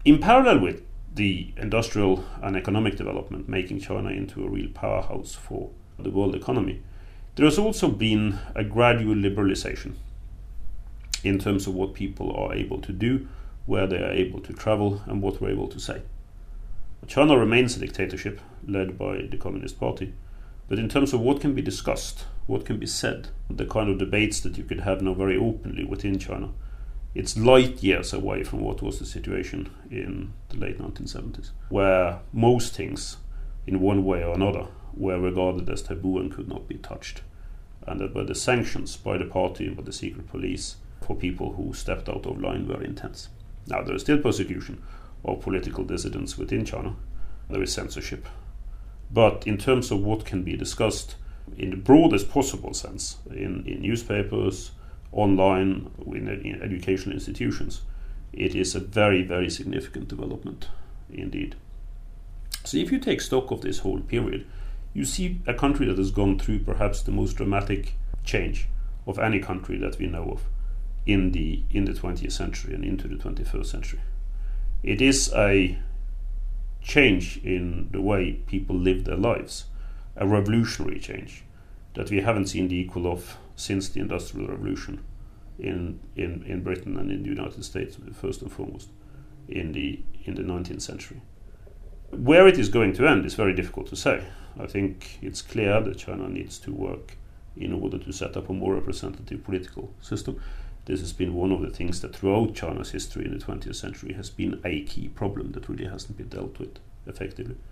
In parallel with the industrial and economic development making China into a real powerhouse for the world economy, there has also been a gradual liberalization in terms of what people are able to do, where they are able to travel, and what we're able to say. China remains a dictatorship led by the Communist Party, but in terms of what can be discussed, what can be said, the kind of debates that you could have now very openly within China, it's light years away from what was the situation in the late 1970s, where most things, in one way or another, were regarded as taboo and could not be touched, and that where the sanctions by the party and by the secret police for people who stepped out of line were intense. Now, there is still persecution of political dissidents within China. There is censorship. But in terms of what can be discussed in the broadest possible sense, in newspapers, online, in educational institutions, it is a very, very significant development indeed. So if you take stock of this whole period, you see a country that has gone through perhaps the most dramatic change of any country that we know of in the 20th century and into the 21st century. It is a change in the way people live their lives, a revolutionary change that we haven't seen the equal of since the Industrial Revolution in Britain and in the United States, first and foremost, in the 19th century. Where it is going to end is very difficult to say. I think it's clear that China needs to work in order to set up a more representative political system. This has been one of the things that throughout China's history in the 20th century has been a key problem that really hasn't been dealt with effectively.